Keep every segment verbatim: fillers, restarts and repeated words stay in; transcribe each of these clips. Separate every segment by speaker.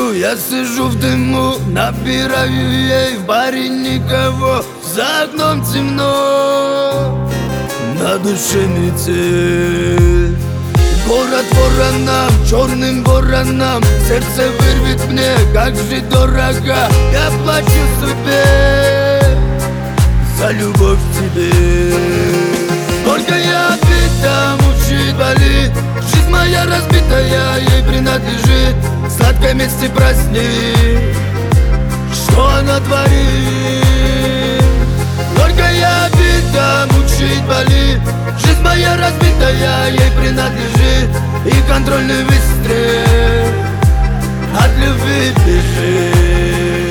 Speaker 1: ночью я сижу в дыму, набираю ей в баре никого. За окном темно, на душе метель. Город воронам, черным воронам, сердце вырвет мне, как же дорого. Я плачу судьбе за любовь к тебе. Только я обида мучит, болит. Жизнь моя разбитая, ей принадлежит. В сладкой мести прости, что она творит. Только я обида мучит, болит. Жизнь моя разбитая, ей принадлежит. И контрольный выстрел от любви бежит.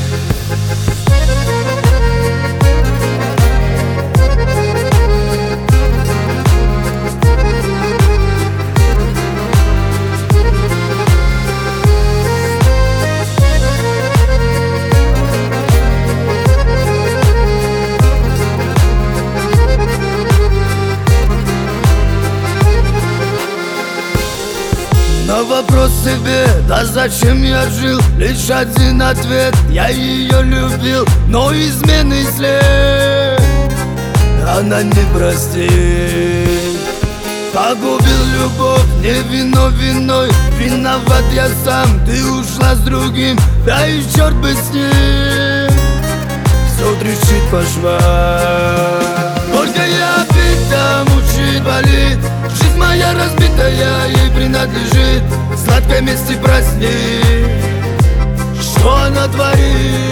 Speaker 1: На вопрос себе, да зачем я жил, лишь один ответ: я ее любил, но изменный след она не простит. Погубил любовь, не вино виной, виноват я сам. Ты ушла с другим, да и черт бы с ним. Все трещит по швам. Только я обида мучит, болит. Жизнь моя разбитая, ей принадлежит. В сладкой мести прости, что она творит.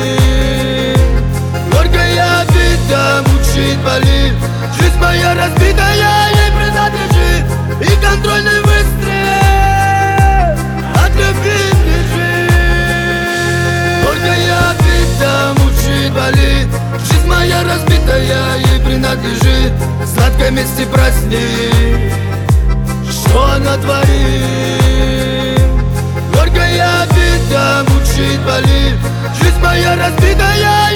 Speaker 1: Только я обида мучит, болит. Жизнь моя разбитая, ей принадлежит. И контрольный выстрел от любви бежит. Только я обида мучит, болит. Жизнь моя разбитая, ей принадлежит. В сладкой мести прости, что она творит. Горькая обида мучит, болит. Жизнь моя разбитая,